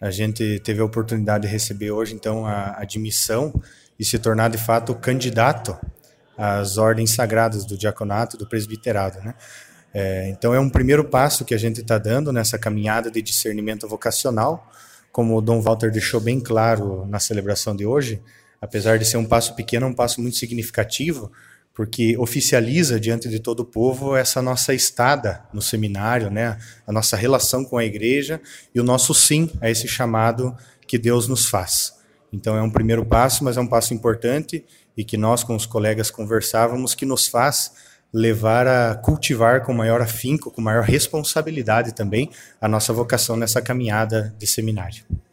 A gente teve a oportunidade de receber hoje, então, a admissão e se tornar, de fato, candidato às ordens sagradas do diaconato, do presbiterado, né? Então, é um primeiro passo que a gente está dando nessa caminhada de discernimento vocacional, como o Dom Walter deixou bem claro na celebração de hoje, apesar de ser um passo pequeno, é um passo muito significativo, porque oficializa diante de todo o povo essa nossa estada no seminário, né? A nossa relação com a igreja e o nosso sim a esse chamado que Deus nos faz. Então é um primeiro passo, mas é um passo importante e que nós com os colegas conversávamos, que nos faz levar a cultivar com maior afinco, com maior responsabilidade também, a nossa vocação nessa caminhada de seminário.